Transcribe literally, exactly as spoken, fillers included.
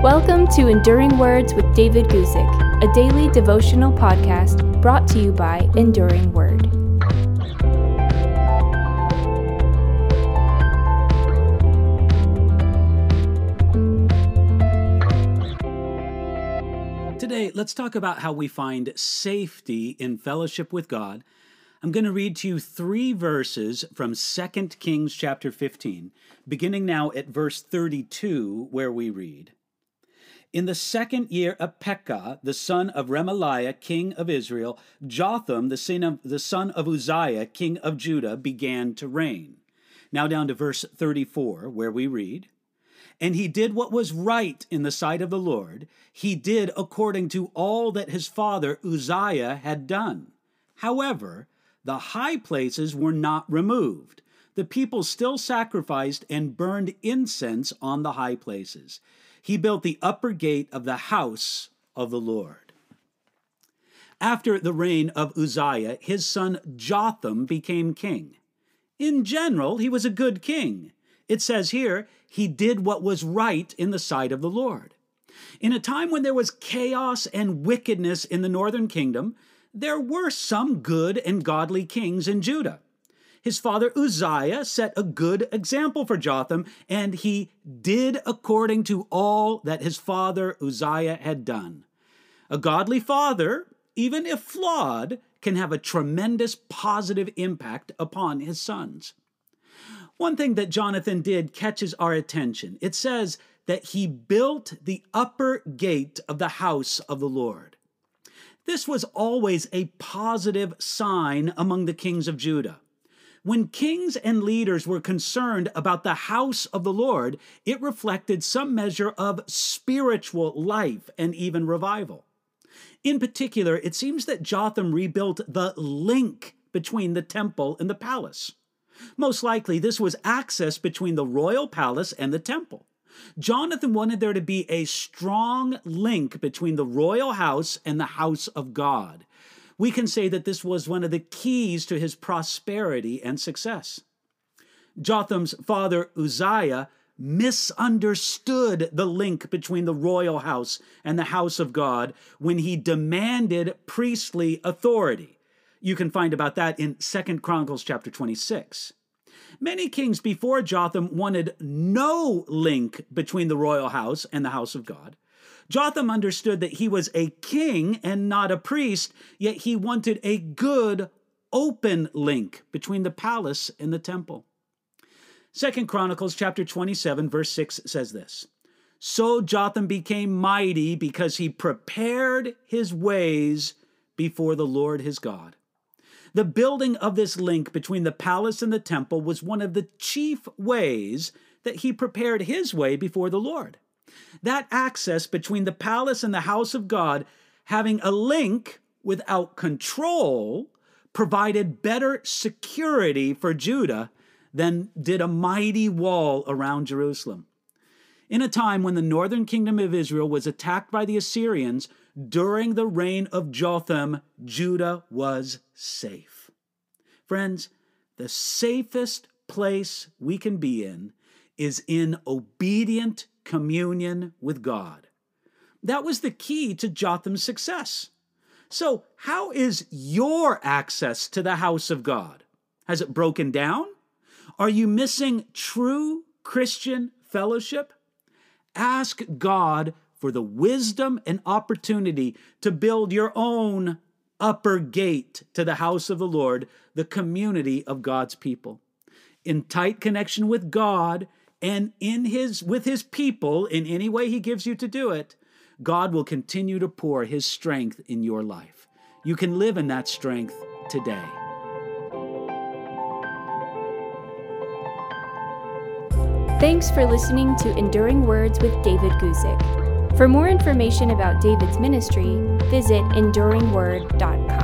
Welcome to Enduring Words with David Guzik, a daily devotional podcast brought to you by Enduring Word. Today, let's talk about how we find safety in fellowship with God. I'm going to read to you three verses from Second Kings chapter fifteen, beginning now at verse thirty-two, where we read, "In the second year of Pekah, the son of Remaliah, king of Israel, Jotham, the son of, the son of Uzziah, king of Judah, began to reign." Now down to verse thirty-four, where we read, "And he did what was right in the sight of the Lord. He did according to all that his father Uzziah had done. However, the high places were not removed. The people still sacrificed and burned incense on the high places. He built the upper gate of the house of the Lord." After the reign of Uzziah, his son Jotham became king. In general, he was a good king. It says here, he did what was right in the sight of the Lord. In a time when there was chaos and wickedness in the northern kingdom, there were some good and godly kings in Judah. His father Uzziah set a good example for Jotham, and he did according to all that his father Uzziah had done. A godly father, even if flawed, can have a tremendous positive impact upon his sons. One thing that Jonathan did catches our attention. It says that he built the upper gate of the house of the Lord. This was always a positive sign among the kings of Judah. When kings and leaders were concerned about the house of the Lord, it reflected some measure of spiritual life and even revival. In particular, it seems that Jotham rebuilt the link between the temple and the palace. Most likely, this was access between the royal palace and the temple. Jonathan wanted there to be a strong link between the royal house and the house of God. We can say that this was one of the keys to his prosperity and success. Jotham's father Uzziah misunderstood the link between the royal house and the house of God when he demanded priestly authority. You can find about that in Second Chronicles chapter twenty-six. Many kings before Jotham wanted no link between the royal house and the house of God. Jotham understood that he was a king and not a priest, yet he wanted a good, open link between the palace and the temple. Second Chronicles chapter twenty-seven, verse six says this, "So Jotham became mighty because he prepared his ways before the Lord his God." The building of this link between the palace and the temple was one of the chief ways that he prepared his way before the Lord. That access between the palace and the house of God, having a link without control, provided better security for Judah than did a mighty wall around Jerusalem. In a time when the northern kingdom of Israel was attacked by the Assyrians, during the reign of Jotham, Judah was safe. Friends, the safest place we can be in is in obedient communion with God. That was the key to Jotham's success. So, how is your access to the house of God? Has it broken down? Are you missing true Christian fellowship? Ask God for the wisdom and opportunity to build your own upper gate to the house of the Lord, the community of God's people. In tight connection with God and in his with his people, in any way he gives you to do it, God will continue to pour his strength in your life. You can live in that strength today. Thanks for listening to Enduring Words with David Guzik. For more information about David's ministry, visit enduring word dot com.